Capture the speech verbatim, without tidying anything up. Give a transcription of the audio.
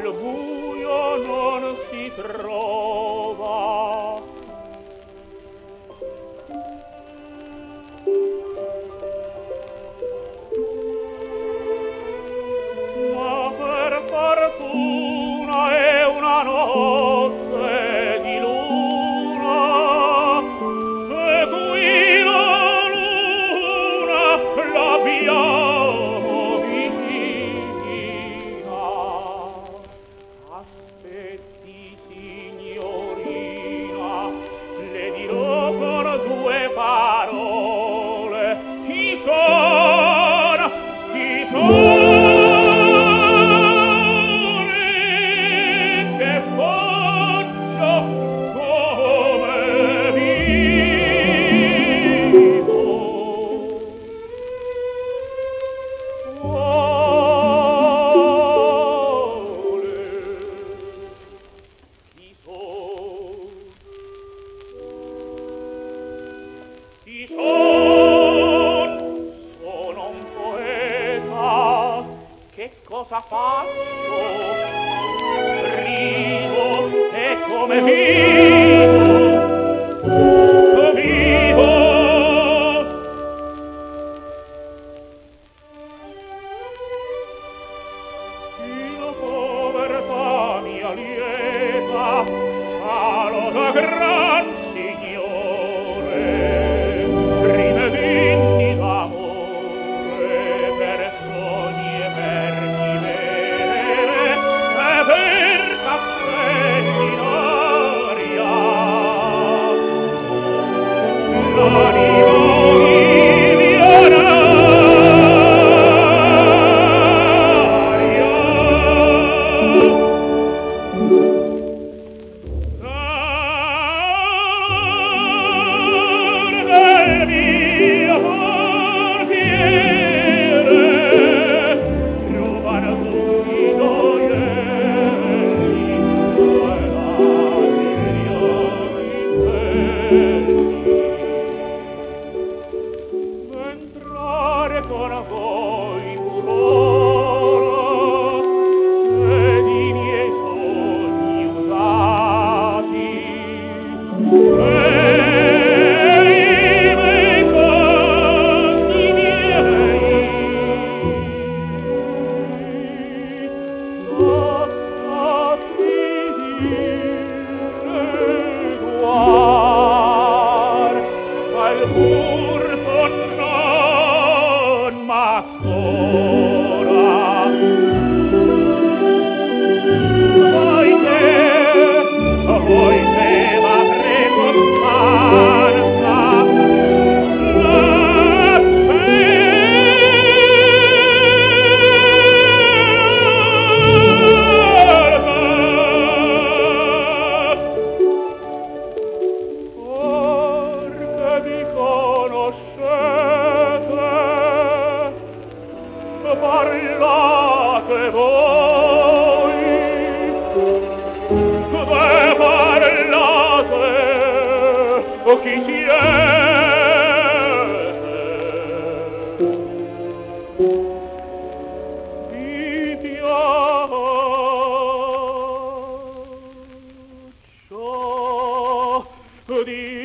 buio non si trova. Ma per fortuna è una notte di luna, e qui la luna l'abbiamo vicina. Aspetti, signorina, le dirò con due parole. Chi sono? Chi sono? Che faccio come vivo? Chi son? Sono un poeta. Che cosa faccio? Rido e come vivo? Vivo. Io povertà mia lieta, salo da gran signore, prime vinni d'amore per sogni e per vivere, e per castelli in aria. L'animo entrare con voi furore ed i miei sogni usati e i miei sogni miei lasciati dileguar al furto non m'ancora. Poiché, poiché m'avrei comparsa la perché mi conoscete, parlate voi, dove parlate, o chi siete? Vi piaccio di